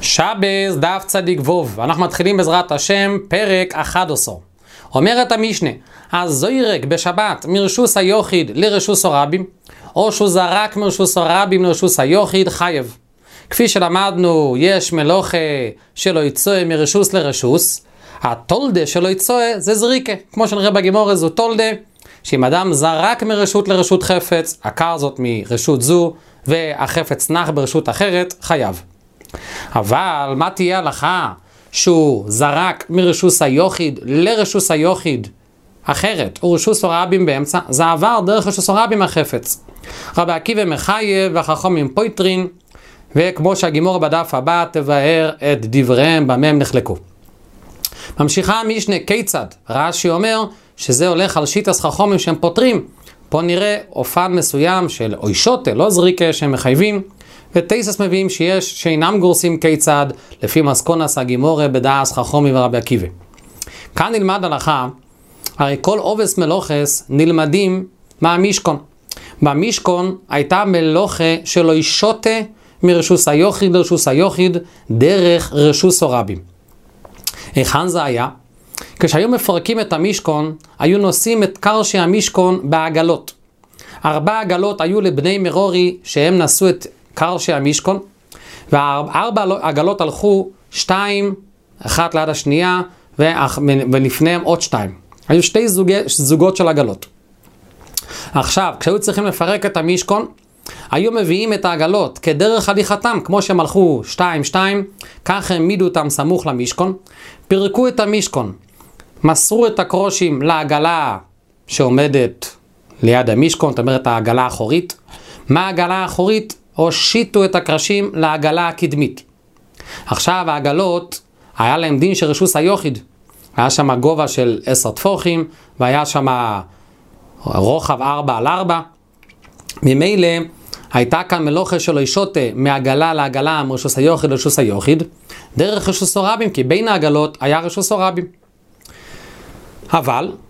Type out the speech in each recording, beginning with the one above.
שבס דף צדיק ווב, אנחנו מתחילים בעזרת השם פרק 11. אומרת המשנה, אז זוירק בשבת מרשוס היוחיד לרשוס הרבים, או שהוא זרק מרשוס הרבים לרשוס היוחיד, חייב. כפי שלמדנו, יש מלוכה שלא יצוה מרשוס לרשוס, התולדה שלא יצוה זה זריקה, כמו שנראה בגימורה זו תולדה, שאם אדם זרק מרשות לרשות חפץ, עקר זאת מרשות זו, והחפץ נח ברשות אחרת, חייב. אבל מה תהיה הלכה שהוא זרק מרשוס היוחיד לרשוס היוחיד אחרת, ורשוס הרבים באמצע, זה עבר דרך רשוס הרבים החפץ. רבי עקיבא מחייב והחכמים פויטרין, וכמו שהגימורה בדף הבא תבאר את דבריהם במה הם נחלקו. ממשיכה המשנה כיצד, רש"י אומר שזה הולך על שיטת חכמים שהם פותרים. פה נראה אופן מסוים של אוישוטה, לא זריקה, שהם מחייבים, ותייסס מביאים שיש שאינם גורסים כיצד, לפי מסקונס הגימורה בדעס חכמים ורבי עקיבא. כאן נלמד הלכה, הרי כל עובס מלוכס נלמדים מהמשכון. במשכון הייתה מלוכה של אוישוטה מרשוס היוחיד לרשוס היוחיד, דרך רשוס הרבים. היכן זה היה? כשהיו מפרקים את המשכון, היו נושאים את קרשי המשכון בעגלות. 4 עגלות היו לבני מרורי שהם נשאו את קרשי המשכון, ו4 עגלות הלכו 2, אחת ליד השנייה, ולפניהם עוד 2. היו 2 זוגות של עגלות. עכשיו, כשהיו צריכים לפרק את המשכון, היו מביאים את העגלות כדרך הליכתם, כמו שהם הלכו 2-2, כך העמידו אותם סמוך למשכון, פירקו את המשכון, מסרו את הקרושים לעגלה שעומדת ליד המשכון, זאת אומרת העגלה האחורית. מה העגלה האחורית? הושיטו את הקרשים לעגלה הקדמית. עכשיו העגלות, היה להם דין של רשוס היוחיד. היה שם גובה של 10 טפוחים, והיה שם רוחב 4x4. ממילא הייתה כאן מלוכה של אוישוטה מעגלה לעגלה מרשוס היוחיד לרשוס היוחיד, דרך רשוס הרבים, כי בין העגלות היה רשוס הרבים. אבל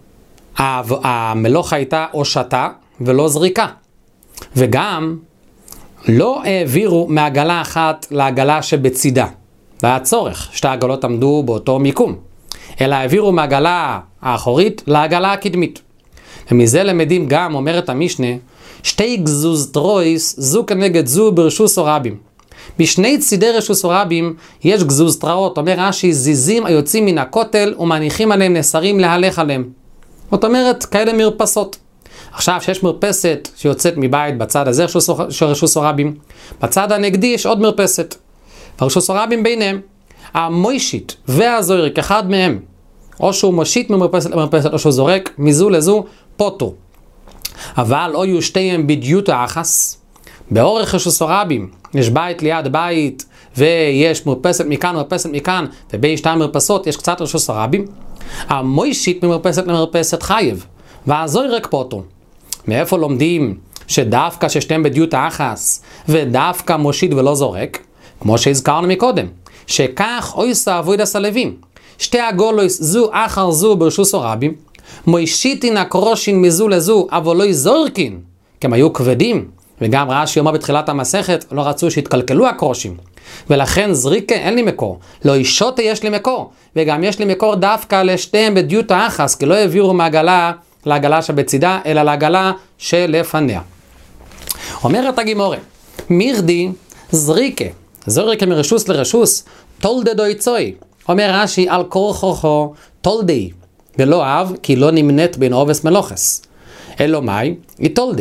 המלוכה הייתה הושטה ולא זריקה, וגם לא העבירו מעגלה אחת לעגלה שבצידה. זה היה צורך, 2 עגלות עמדו באותו מיקום, אלא העבירו מעגלה האחורית לעגלה הקדמית. ומזה למדים גם, אומרת המשנה, 2 גזוז טרויס זו כנגד זו ברשוס הרבים. בשני צידי רשוס הרבים יש גזוז טראות, אומר רש"י, זיזים היוצאים מן הכותל ומניחים עליהם נסרים להלך עליהם. זאת אומרת, כאלה מרפסות. עכשיו שיש מרפסת שיוצאת מבית בצד הזה של רשוס הרבים, בצד הנגדי יש עוד מרפסת. ברשוס הרבים ביניהם, המוישית והזוירק, אחד מהם, או שהוא מושיט ממרפסת למרפסת, או שהוא זורק מזו לזו, פוטו. אבל או יהיו שתיהם בדיוק האחס, באורך רשוס הרבים, יש בית ליד בית, ויש מרפסת מכאן ומרפסת מכאן, ובין 2 מרפסות יש קצת רשוס הרבים, המוישית ממרפסת למרפסת חייב, והזוירק פוטו. מאיפה לומדים שדווקא ששתיהם בדיוק האחס, ודווקא מושיט ולא זורק? כמו שהזכרנו מקודם, שכך אויסה אבוידס הלווים, 2 עגולויס זו אחר זו ברשוס הרבים, מוישיטין הקרושין מזו לזו, אבל לא יזורקין, כי הם היו כבדים, וגם רש"י אומר בתחילת המסכת, לא רצו שהתקלקלו הקרושים, ולכן זריקה אין לי מקור, לא אישוטה יש לי מקור, וגם יש לי מקור דווקא לשתיהם בדיוק האחס, כי לא העבירו מעגלה לעגלה שבצידה, אלא לעגלה שלפניה. אומרת הגימורה, מירדי זריקה, זריקה מרשוס לרשוס, תולדה דוי צוי, אומר רש"י על כורחו תולדי, ולא אב, כי לא נמנית בין עובס מלוכס. אלו מאי? היא תולדה.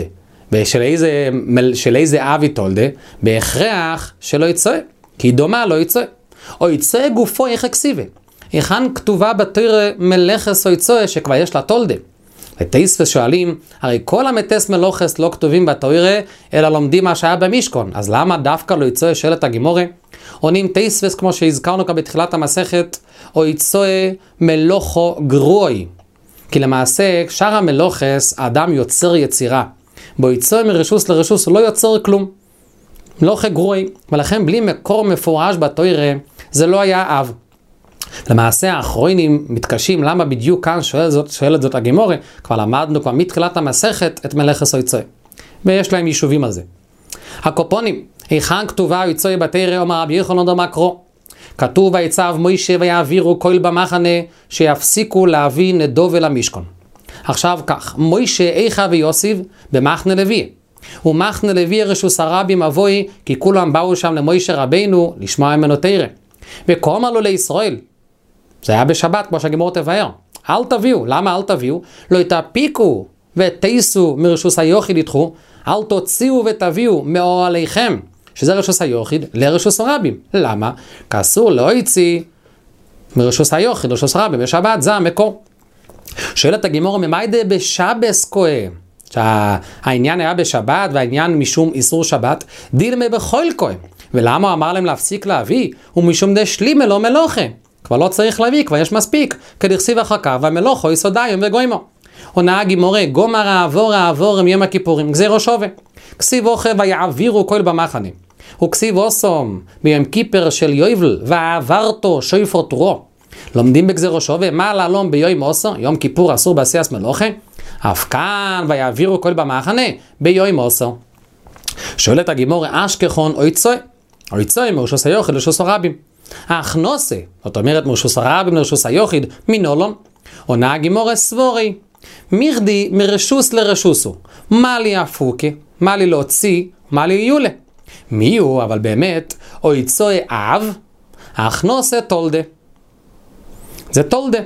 ושל איזה אב היא תולדה? בהכרח שלא יצא, כי היא דומה לא יצא. או יצא גופו איך הכסיבה. היכן כתובה בתורה מלכס או יצא שכבר יש לה תולדה? ותייספס שואלים, הרי כל המתס מלוכס לא כתובים בתורה, אלא לומדים מה שהיה במשכון. אז למה דווקא לא יצא שאלת הגימורה? עונים תייספס כמו שהזכרנו כאן בתחילת המסכת, או יצא מלוכו גרוי. כי למעשה, שאר המלוכס, האדם יוצר יצירה. בו יצא מרשוס לרשוס, הוא לא יוצר כלום. מלוכה גרוי, ולכן בלי מקור מפורש בתורה, זה לא היה אב. למעשה האחרונים מתקשים למה בדיוק כאן שואלת זאת הגימורה, כבר למדנו כבר מתחילת המסכת את מלכס או יצא. ויש להם יישובים על זה. הקופונים, היכן כתובה יצא בתורה, אומר רבי יוחנן דמקרו, כתוב ויצב מוישה ויעבירו כל במחנה שיפסיקו להביא נדוב אל המשכון. עכשיו כך, מוישה איכה ויוסיב במחנה לוי. ומחנה לוי רשוס הרבים אבוי, כי כולם באו שם למוישה רבינו לשמוע ממנו תורה. וקומר לו לישראל, זה היה בשבת כמו שהגמור תבאר, אל תביאו. למה אל תביאו? לא תפיקו ותייסו מרשוס היוחיד ידחו, אל תוציאו ותביאו מאוהליכם, שזה רשוס היוחיד, לרשוס הרבים. למה? כי אסור לא יציא מרשוס היוחיד, רשוס הרבים, בשבת זה המקור. שואלת הגמור, ממיידה בשבס כהה, שהעניין היה בשבת והעניין משום איסור שבת, דילמה בכל כהה. ולמה הוא אמר להם להפסיק להביא? ומשום דשלימה לא מלוכה. כבר לא צריך להביא, כבר יש מספיק. כדכסיב אחר כך, והמלוכו יסודיים וגוימו. עונה הגמורה, גומר העבור עם יום הכיפורים, גזירו שווה. כסיב אוכל ויעבירו כל במחנה. וכסיב אוסום ביום כיפר של יובל, ועברתו שויפו תורו. לומדים בגזירו שווה, מה לעלום ביום אוסו, יום כיפור אסור בעשיית מלוכה? אף כאן ויעבירו כל במחנה ביום אוסו. שואלת הגמורה, אשכחון אוי צוי מרשוס היוחיד לרשוס הרבים. ההכנוסה, זאת אומרת מרשוס הרבים לרשוס היוחיד, מנולון. עונה הגמורה סבורי, מירדי מרשוס לרשוסו. מה לי הפוקה, מה לי להוציא, מה לי יולה. מי הוא, אבל באמת, אוי צוי אב, ההכנוסה תולדה. זה תולדה.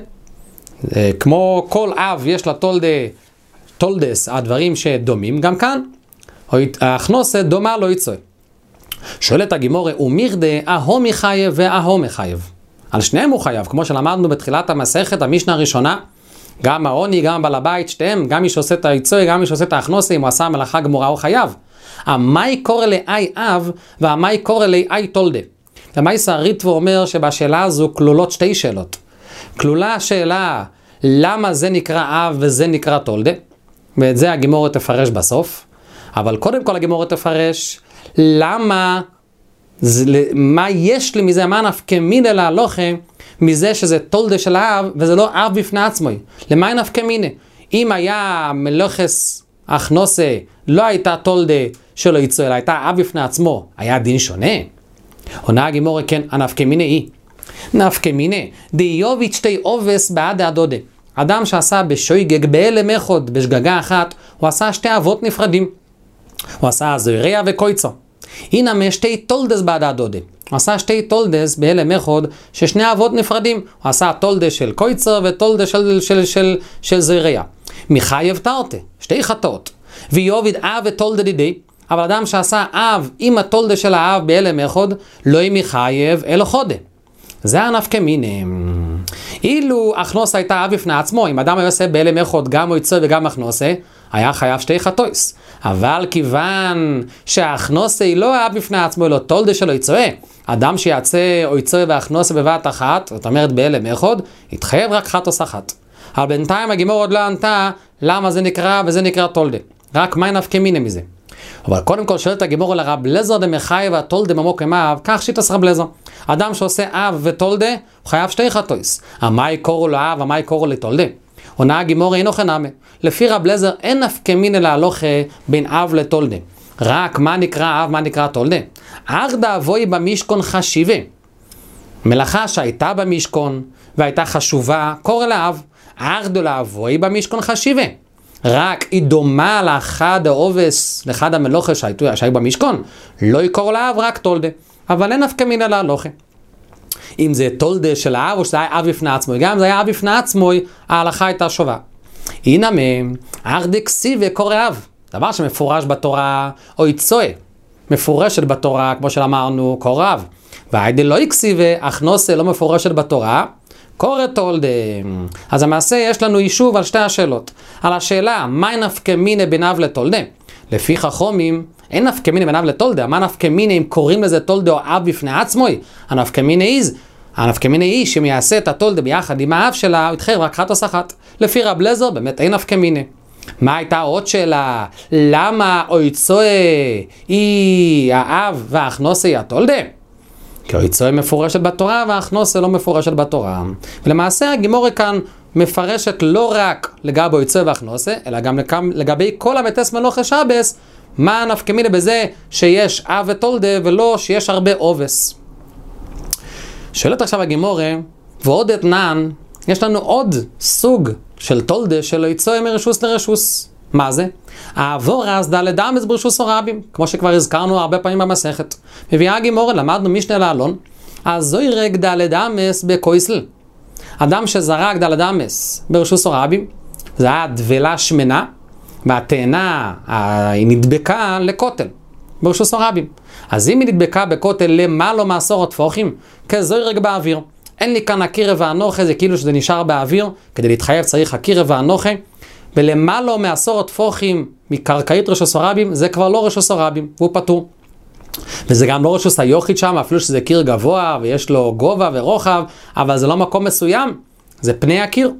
כמו כל אב יש לה תולדס, הדברים שדומים, גם כאן, ההכנוסה דומה לא יצוי. שואלת הגמורה, ומירדה אהומי חייב ואהומי חייב. על שניהם הוא חייב, כמו שלמדנו בתחילת המסכת, המשנה הראשונה, גם העוני, גם בעל הבית, שתיהם, גם מי שעושה את היצוי, גם מי שעושה את ההכנוסה, אם הוא עשה מלאכה גמורה הוא חייב. המאי קורא לאי אב, והמאי קורא לאי תולדה. למעשה הריטב"א אומר שבשאלה הזו כלולות שתי שאלות. כלולה השאלה, למה זה נקרא אב וזה נקרא תולדה? ואת זה הגמורה תפרש בסוף. אבל קודם כל הגמורה תפרש, למה, מה יש לי מזה, מה נפקא מיניה להלוכה, מזה שזה תולדה של האב, וזה לא אב בפני עצמו. למה נפקא מיניה? אם היה מלוכס הכנוסה, לא הייתה תולדה שלא יצוא, אלא הייתה אב בפני עצמו, היה דין שונה? עונה הגמורה, כן, הנפקא מיניה היא. נפקא מיניה, דיוביץ' שתי אובס בעד הדודה. אדם שעשה בשויגג בהלם אחד, בשגגה אחת, הוא עשה שתי אבות נפרדים. הוא עשה זויריה וקויצו. הנה משתי תולדס בעד הדודה. הוא עשה שתי תולדס בהלם אחד, ששני אבות נפרדים. הוא עשה תולדה של קויצו ותולדה של זויריה. מחייב תרתה, שתי חטאות. ויוביד אב ותולדה דידי. אבל אדם שעשה אב עם התולדה של האב בהלם אחד, לא היא מחייב אלא חודה. זה הנפקא מיניה. אילו הכנוסה הייתה אב בפני עצמו, אם אדם היה עושה בהלם אחד גם מויצוי וגם הכנוסה, היה חייב שתי חטויס. אבל כיוון שהכנוסה היא לא אב בפני עצמו, אלא תולדה שלו יצוי, אדם שיעשה מויצוי והכנוסה בבת אחת, זאת אומרת בהלם אחד, יתחייב רק חטוס אחת. אבל בינתיים הגמור עוד לא ענתה למה זה נקרא וזה נקרא תולדה. רק מה נפקא מיניה מזה? אבל קודם כל שואלת הגמור לרב לזר דמחייב התולדה ממוקם אב, כך שיטס רב לזר. אדם שעושה אב ותולדה, הוא חייב שתי חטויס. המאי קורו לו אב, המאי קורו לתולדה. עונה הגמור אינו חנמה. לפי רב לזר אין נפקא מיניה להלוכה בין אב לתולדה. רק מה נקרא אב, מה נקרא תולדה? ארדה אבוי במשכון חשיבה. מלאכה שהייתה במשכון והייתה חשובה, קורא לאב. ארדו לאבוי במשכון חשיבה. רק היא דומה לאחד האובס, לאחד המלוכה שהיו במשכון, לא יקור לאב, רק תולדה. אבל אין נפקא מיניה להלוכה. אם זה תולדה של האב או שזה היה אב בפני עצמו, גם אם זה היה אב בפני עצמו, ההלכה הייתה שווה. הנה מהם, ארדה כסיבה קורא אב, דבר שמפורש בתורה, או יצוי, מפורשת בתורה, כמו שאמרנו, קורא אב. והיידה לא יקסיבה, הכנוסה לא מפורשת בתורה, קורא תולדה. אז המעשה יש לנו יישוב על שתי השאלות. על השאלה, מה נפקא מיניה בין אב לתולדה? לפי חכמים, אין נפקא מיניה בין אב לתולדה. מה נפקא מיניה אם קוראים לזה תולדה או אב בפני עצמו? הנפקא מיניה היא שאם יעשה את התולדה ביחד עם האב שלה, הוא יתחייב רק חטוס אחת. לפי רב לזר, באמת אין נפקא מיניה. מה הייתה עוד שאלה? למה אויצוי היא האב והכנוסה היא התולדה? כי היצוי מפורשת בתורה והכנוסה לא מפורשת בתורה. ולמעשה הגמורה כאן מפרשת לא רק לגבי היצוי והכנוסה, אלא גם לגבי כל המתס מלוכה שבס, מה נפקא מיניה בזה שיש אב ותולדה ולא שיש הרבה אובס. שואלת עכשיו הגימורה, ועוד אתנן, יש לנו עוד סוג של תולדה שלא יצא מרשוס לרשוס. מה זה? העבור אז דלת אמס ברשוס או רבים, כמו שכבר הזכרנו הרבה פעמים במסכת. מביאה הגימורה, למדנו משנה לאלון, אז זוירק דלת אמס בקויסל. אדם שזרק דלת אמס ברשוס או רבים, זה היה דבלה שמנה, והתאנה היא נדבקה לכותל, ברשוס או רבים. אז אם היא נדבקה בכותל למעלה מעשור טפוחים, כזוירק באוויר. אין לי כאן הקירב והנוחה, זה כאילו שזה נשאר באוויר, כדי להתחייב צריך הקירב והנוחה, ולמעלה מעשור טפוחים מקרקעית רשוס הרבים, זה כבר לא רשוס הרבים, והוא פטור. וזה גם לא רשוס היוחית שם, אפילו שזה קיר גבוה, ויש לו גובה ורוחב, אבל זה לא מקום מסוים, זה פני הקיר.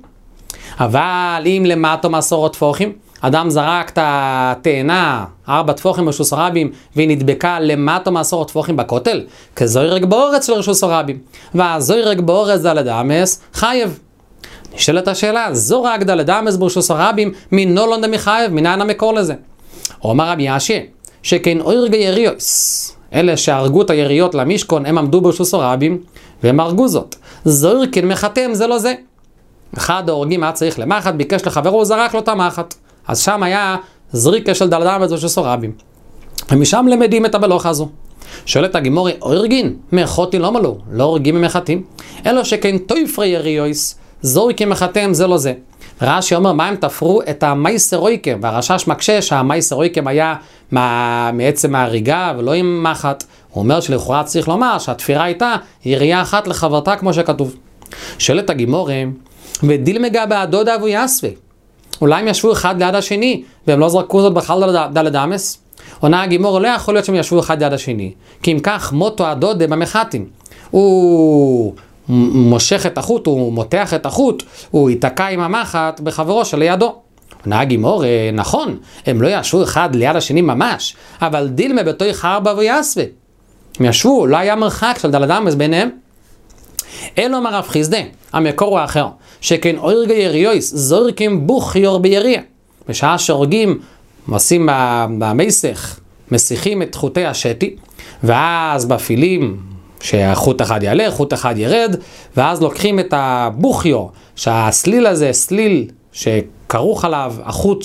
אבל אם למטה מעשור טפוחים, אדם זרק את התאנה, 4 טפוחים ברשוס הרבים, והיא נדבקה למטה מעשור טפוחים בכותל, כזוירק באורץ של רשוס הרבים. והזוירק באורץ דלת אמס חייב. נשאלת השאלה, זורק דלת אמס ברשוס הרבים, מנולון דמחייב, מנין המקור לזה? אומר רבי ישי, שכן אוירגי יריוס, אלה שהרגו את היריות למשכון, הם עמדו ברשוס הרבים, והם הרגו זאת. זורקין מחתם זה לא זה. אחד ההורגים היה צריך למחת, ביקש לחברו, הוא זרק לו את המחת. אז שם היה זריקה של דלת אמס ברשוס הרבים. ומשם למדים את המלוכה הזו. שואלת הגימורה, אורגין, מחותי לא מלו, לא הורגים ממחתים, אלא שכן טויפרי יריוס, זורקים מחתם זה לא זה. רש"י אומר, מה הם תפרו? את המייסרויקם, והרש"ש מקשה שהמייסרויקם היה מעצם ההריגה ולא עם מחט. הוא אומר שלכאורה צריך לומר שהתפירה הייתה ירייה אחת לחברתה כמו שכתוב. שואלת הגימורה, ודילמגה בעדו דאבו יסווי, אולי הם ישבו אחד ליד השני והם לא זרקו זאת בכלל דלת אמס? עונה הגימורה, לא יכול להיות שהם ישבו אחד ליד השני, כי אם כך מוטו הדודה במחתים, הוא מושך את החוט, הוא מותח את החוט, הוא ייתקע עם המחט בחברו שלידו. עונה הגימורה, נכון, הם לא ישבו אחד ליד השני ממש, אבל דילמה בתוי חרבה ויסווה. הם ישבו, לא היה מרחק של דלת אמס ביניהם. אלו אמר רב חיסדא, המקור הוא האחר, שכן אורגי יריוס זורקים בוכיור ביריע. בשעה שהורגים, עושים במסך, מסיכים את חוטי השתי, ואז בפילים, שחוט אחד יעלה, חוט אחד ירד, ואז לוקחים את הבוכיו, שהסליל הזה, סליל שכרוך עליו החוט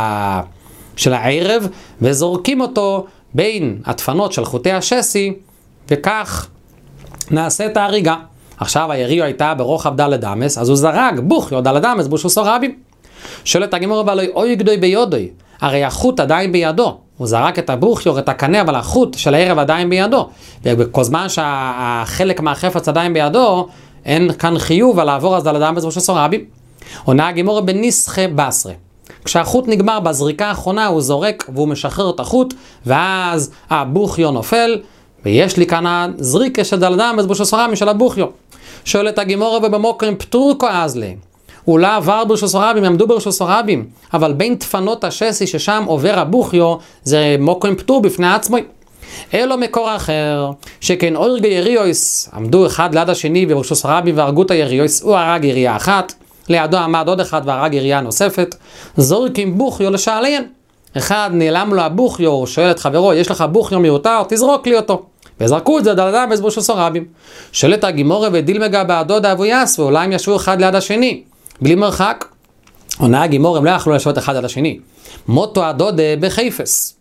של הערב, וזורקים אותו בין הדפנות של חוטי השסי, וכך נעשה את ההריגה. עכשיו היריו הייתה ברוחב דלת אמס, אז הוא זרק בוכיו דלת אמס ברשוס הרבים. שואלת הגימורה, אבל אוי גדוי ביודוי, הרי החוט עדיין בידו. הוא זרק את הבוכיור, את הקנה, אבל החוט של הערב עדיין בידו. ובכל זמן שהחלק מהחפץ עדיין בידו, אין כאן חיוב על לעבור אז דלת אמס ברשוס הרבים. עונה הגימורה בניסחה בסרה. כשהחוט נגמר בזריקה האחרונה, הוא זורק והוא משחרר את החוט, ואז הבוכיור נופל, ויש לי כאן זריקה של דלת אמס ברשוס הרבים של הבוכיור. שואלת הגימורה, ובמוקרים פטור כועז להם. הוא לא עבר ברשוס הרבים, עמדו ברשוס הרבים, אבל בין דפנות השסי ששם עובר הבוכיו, זה מוקרים פטור בפני עצמו. אלו מקור אחר, שכן אורגי יריוס, עמדו אחד ליד השני ברשוס הרבים והרגו את היריוס, הוא הרג ירייה אחת, לידו עמד עוד אחד והרג ירייה נוספת, זורקים בוכיו לשעליין. אחד נעלם לו הבוכיו, הוא שואל את חברו, יש לך בוכיו מיותר, תזרוק לי אותו. וזרקו את זה דלת אמס ברשוס הרבים. שואלת הגימורה, ודילמגה בעדו דאבו יסווי, אולי הם ישבו אחד ליד השני. בלי מרחק. עונה הגימורה, הם לא יכלו לשבת אחד על השני. מוטו הדודה בחפץ.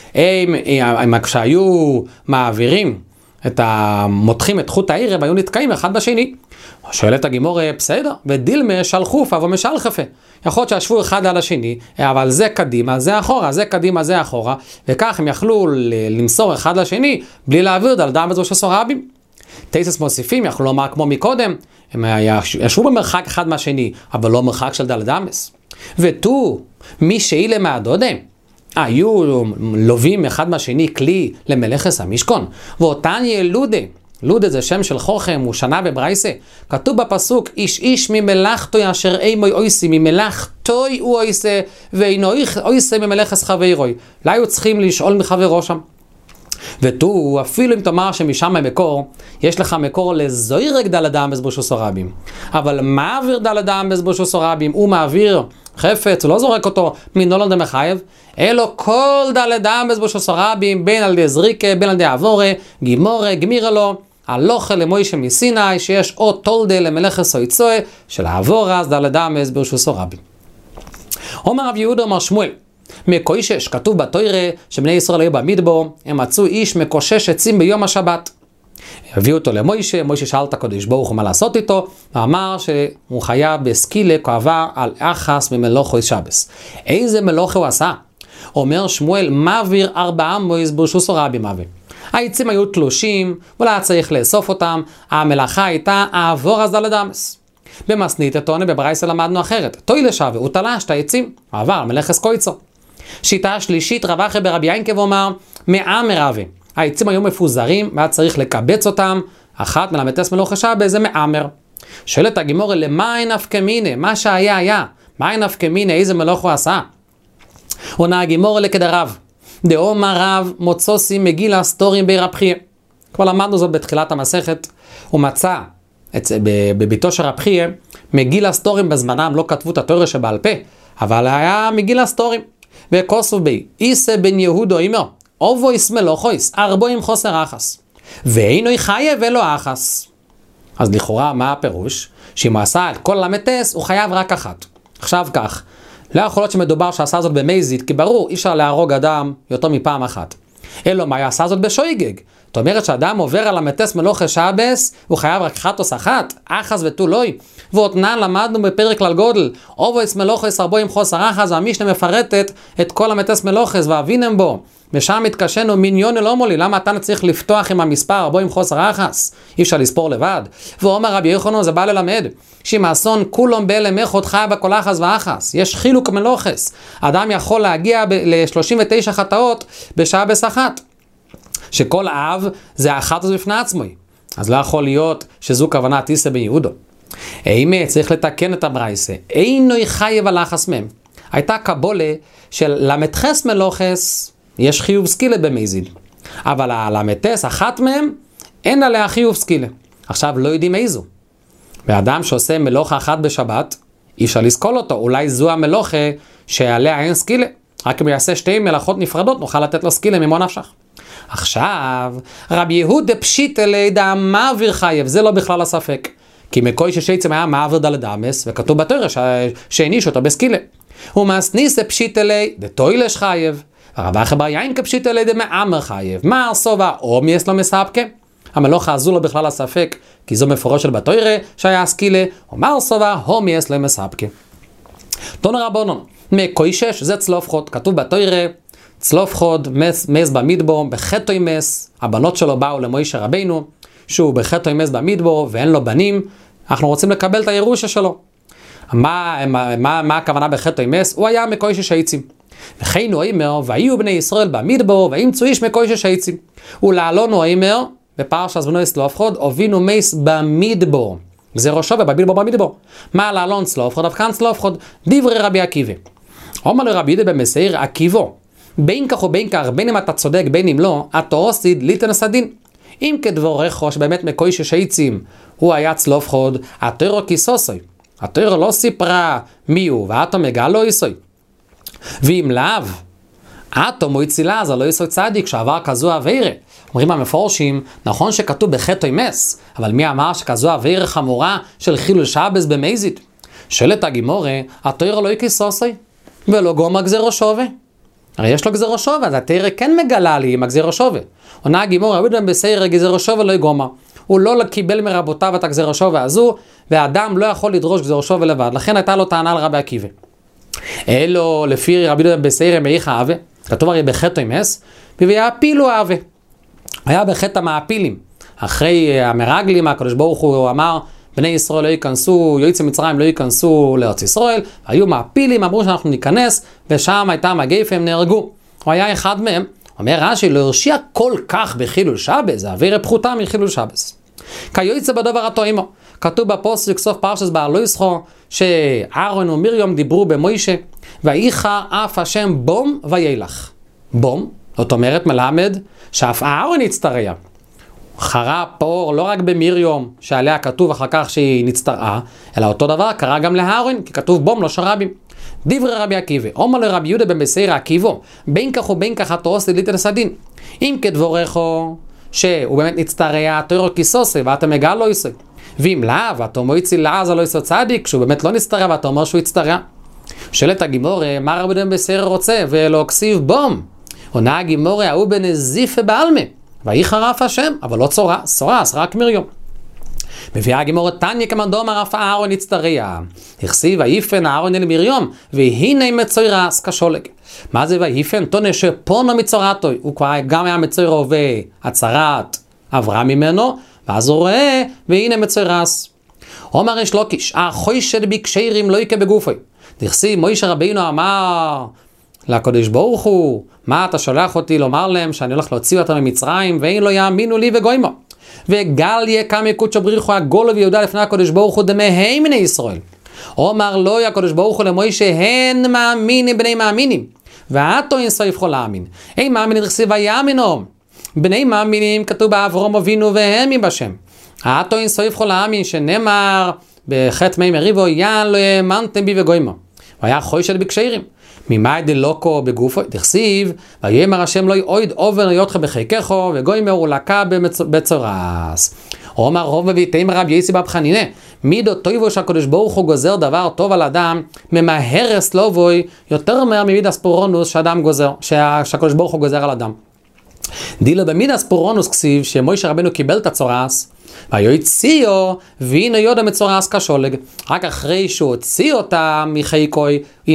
כשהיו מעבירים, מותחים את חוט הערב, היו נתקעים אחד בשני. שואלת הגימורה, בסדר, ודילמה שלחופה ומשלחפה. יכול להיות שישבו אחד על השני, אבל זה קדימה, זה אחורה, זה קדימה, זה אחורה, וכך הם יכלו למסור אחד לשני, בלי להעביר דלת אמס ברשוס הרבים. תייסס מוסיפים, יכלו לומר כמו מקודם, הם ישבו במרחק אחד מהשני, אבל לא מרחק של דלת אמס. ותו, מי שאילה מהדודה, היו לובים אחד מהשני כלי למלאכס המשכון, ואותן ילודה, לודה זה שם של חוכם, הוא שנה בברייסה, כתוב בפסוק, איש איש ממלאכתו אשר אימוי אויסי, ממלאכתוי הוא אויסה, ואינו אויסה ממלאכס חברוי. לא היו צריכים לשאול מחברו שם. ותו, אפילו אם תאמר שמשם המקור, יש לך מקור לזוירק דלת אמס ברשוס הרבים. אבל מעביר דלת אמס ברשוס הרבים, הוא מעביר חפץ, הוא לא זורק אותו מנולד דמחייב, אלו כל דלת אמס ברשוס הרבים, בין על ידי זריקה, בין על ידי עבורה, גימורה, גמירה לו, הלוכה למוישה מסיני, שיש עוד תולדה למלך סויצוי, של העבור אז דלת אמס ברשוסו רבי. אומר רב יהודה אומר שמואל, מקוישש, כתוב בתוירה שבני ישראל היו במדבר, הם מצאו איש מקושש עצים ביום השבת. הביאו אותו למוישה, מוישה שאל את הקדוש ברוך הוא מה לעשות איתו, ואמר שהוא חייב בסקילה כואבה על אחס ממלוכו שבס. איזה מלוכה הוא עשה? אומר שמואל, מעביר 4 מויז ברשוסו רבי מעביר. העצים היו תלושים, ואולי היה צריך לאסוף אותם, המלאכה הייתה העבור אז דלת אמס. במסנית התונה בברייסה למדנו אחרת, תוי לשווה, הוא תלש את העצים, עבר מלאכס קויצו. שיטה השלישית, רב אחר ברבי ינקב אומר, מעמר אבי. העצים היו מפוזרים, והיה צריך לקבץ אותם, אחת מלמתס מלוכה שבס זה מעמר. שואלת הגימורה, למאי נפקא מינה, מה שהיה היה, מאי נפקא מינה, איזה מלוך הוא עשה? עונה הגימורה לכדרב, דאמר רב מוצוסי מגילה סטורים ברב חייא. כבר למדנו זאת בתחילת המסכת, הוא מצא בביתו של רב חייא, מגילה סטורים בזמנם, לא כתבו את התורה שבעל פה, אבל היה מגילה סטורים. וכוסו בי, איסה בן יהודו אימר, אובו יסמלו חויס, 40 חוסר אחס. ואינו חייב ולא אחס. אז לכאורה מה הפירוש? שאם הוא עשה את כל למתס, הוא חייב רק אחת. עכשיו כך, לא יכול להיות שמדובר שעשה זאת במזיד, כי ברור, אי אפשר להרוג אדם יותר מפעם אחת. אלא מה יעשה זאת בשויגג? זאת אומרת שאדם עובר על המתס מלוכה שבס, הוא חייב רק חטוס אחת, אחס ותו לוי. ואותנן למדנו בפרק כלל גודל, אובויס מלוכס 40 חוסר אחס, והמשנה מפרטת את כל המתס מלוכס, ואבינם בו. ושם התקשנו מיניון אלא מולי, למה אתה צריך לפתוח עם המספר 40 חוסר אחס? אי אפשר לספור לבד. ואומר רבי יוחנן, זה בא ללמד, שאם האסון כולם באלמך עוד חי בכל אחס ואחס. יש חילוק מלוכס. אדם יכול להגיע ל-39 חטאות בשבס אחת. שכל אב זה האחת הזו בפני עצמו. אז לא יכול להיות שזו כוונת איסה בן יהודו. אימה צריך לתקן את הברייסה. אינו חייב על אחס מהם. הייתה קבולה של למתחס מלוכס, יש חיוב סקילה במזיד. אבל הלמתס, אחת מהם, אין עליה חיוב סקילה. עכשיו לא יודעים איזו. ואדם שעושה מלוכה אחת בשבת, אי אפשר לסקול אותו. אולי זו המלוכה שעליה אין סקילה. רק אם יעשה 2 מלאכות נפרדות, נוכל לתת לו סקילה ממו נפשך. עכשיו, רבי יהודה פשיט לידע מעביר חייב, זה לא בכלל הספק. כי מקוי ששייצם היה מעביר דלת אמס, וכתוב בתורה שהעניש אותו בסקילה. הוא מסניס פשיט לי דתוילש חייב, הרב אחר בר יינקה פשיט לי דמעמר חייב. מה הרסובה או מי יש לו מספקה? המלוכה הזו לא בכלל הספק, כי זו מפורש של בתורה שהיה סקילה, ומה הרסובה או מי יש לו מספקה. תונה רבונון, מקוי שש זה צלוף חוד, כתוב בתורה, צלוף חוד, מס במדבר, בחטוי מס, הבנות שלו באו למוישה רבינו, שהוא בחטוי מס במדבר ואין לו בנים, אנחנו רוצים לקבל את הירושה שלו. מה הכוונה בחטוי מס? הוא היה מקוי שש העצים. וכן הוא אומר, והיו בני ישראל במדבר, וימצאו איש מקוי שש העצים. ולעלון הוא אומר, בפרשת בני צלוף חוד, הובינו מס במדבר. זה ראשו ובמדבר במדבר. מה לעלון צלוף חוד? אבחן צלוף חוד, דברי רבי עקיבא. אומר לרבי יהודה במסעיר עקיבו, בין כך ובין כך, בין אם אתה צודק, בין אם לא, אתה עושיד ליתנס הדין. אם כדבורך שבאמת מקוי שש העצים, הוא היה צלוף חוד, התורה כיסוסוי. התורה לא סיפרה מי הוא, ואתו מגע לא יסוי. ואם לאו, אתו מויצילה, זה לא יסוי צדיק, שעבר כזו עבירה. אומרים המפורשים, נכון שכתוב בחטוי מס, אבל מי אמר שכזו עבירה חמורה של חילול שבס במזיד? שואלת הגימורה, התורה לא כיסוסוי, ולא גומר גזירו שווה. הרי יש לו גזירו שווה, אז התורה כן מגלה לי עם הגזירו שווה. עונה הגימורה, אודם בסעיר גזירו שווה לא יגומר. הוא לא קיבל מרבותיו את הגזירו שווה הזו, והאדם לא יכול לדרוש גזירו שווה לבד. לכן הייתה לו טענה לרבי עקיבא. אלו לפי רבי יהודה בסעיר מאיכה אבה, כתוב הרי בחטא מס, ויעפילו אבה. היה בחטא המעפילים. אחרי המרגלים, הקדוש ברוך הוא אמר, בני ישראל לא ייכנסו, יוצאי מצרים לא ייכנסו לארץ ישראל, היו מעפילים, אמרו שאנחנו ניכנס, ושם הייתה מגפה, הם נהרגו. הוא היה אחד מהם, אומר רש"י, לא הרשיע כל כך בחילול שבס, זה עבירה פחותה מחילול שבס. כיוצא בדבר התואמו, כתוב בפוסק סוף פרשת בהר לא יסחור, שאהרון ומירים דיברו במוישה, ואיכה אף השם בום וילך. בום, זאת אומרת מלמד, שאף אהרון הצטרע. חרה פור לא רק במירים, שעליה כתוב אחר כך שהיא נצטרעה, אלא אותו דבר קרה גם להארון, כי כתוב בום לא שרבים. דברי רבי עקיבא, אומר לרבי יהודה במסעיר עקיבו, בין כך ובין כך אתה עושה ליתנס הדין. אם כדבורך שהוא באמת נצטרע תוירו כיסוסי ואתה מגל לא יסוי. ואם לאו, ואתה מויצי לעזה לא יסוי צדיק, שהוא באמת לא נצטרע ואתה אומר שהוא יצטרע. שואלת הגימור, מה רבי דם בסער רוצה? ולא כסיב בום. עונה הגימור, ההוא בנזיפה בעלמה. והיא חרף השם, אבל לא צורס, רק מריום. מביאה הגימור תניא כמדום הרף אהרון נצטרע. הכסיב ויפן אהרון אל מריום, והנה מצוירס כשולג. מה זה ויפן? תונה שפונו מצורתו. הוא כבר גם היה מצוירו והצהרת עברה ממנו, ואז הוא רואה, והנה מצוירס. אומר יש לוקיש, החוישד בקשרים לא יקה בגופי. תכסיב, מוישה רבינו אמר לקדוש ברוך הוא, מה אתה שולח אותי לומר להם שאני הולך להוציא אותם ממצרים, ואין לא יאמינו לי וגוימו. וגל יקם יקודשו בריחו הגולו ויהודה לפני הקדוש ברוך הוא דמי בני ישראל. אומר לא הקדוש ברוך הוא למוישה, הן מאמינים בני מאמינים, ואתו אין סוף יכול להאמין. אין מאמינים תכסיב ויאמינו. בני מאמינים כתוב באברהם אבינו והם עם בשם. אתו אין סוף יכול להאמין שנאמר בחטא מי מריבו יען לא האמנתם בי וגוימו. והיה חוישד בקשרים. ממאי דלוקו בגופו, תכסיב, ויאמר השם לא יעוד עובר היותך בחיקךו, וגוימו הוא לקה בצורס. אומר רוב וביתאים רב יסי בב חנינה, מידו טויבו שהקדוש ברוך הוא גוזר דבר טוב על אדם, ממהרס לא בוי, יותר מהר ממידס פורונוס שאדם גוזר, שהקדוש ברוך הוא גוזר על אדם. דילו במידס פורונוס כסיב, שמוישה רבנו קיבל את הצורס, ויוציא והנה יודע מצורס כשולג. רק אחרי שהוא הוציא אותה מחיקוי,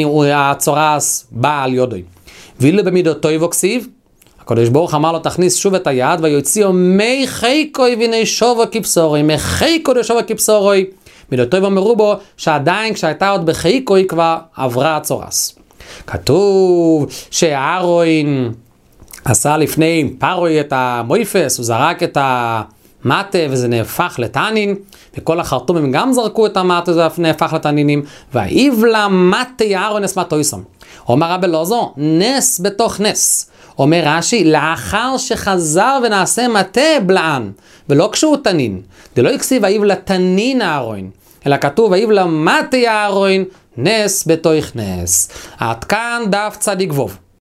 הצורס בא על יודוי. ואילו במידותו כסיב, הקדוש ברוך אמר לו תכניס שוב את היד, ויוציא מי חיקוי והנה שובו כבשורוי, מחיקוי לשובו כבשורוי. מידותו אמרו בו שעדיין כשהייתה עוד בחיקוי כבר עברה הצורס. כתוב שאהרון עשה לפני פרוי את המויפס, הוא זרק את מטה וזה נהפך לתנין, וכל החרטומים גם זרקו את המטה וזה נהפך לתנינים, והאיבלה מטה אהרון נס מטויסם. אומר רבי אלעזר, נס בתוך נס. אומר רש"י, לאחר שחזר ונעשה מטה בלען, ולא כשהוא תנין. זה לא יקסיב האיבלה תנין אהרון, אלא כתוב האיבלה מטה אהרון נס בתוך נס. עד כאן דף צדיק ווב.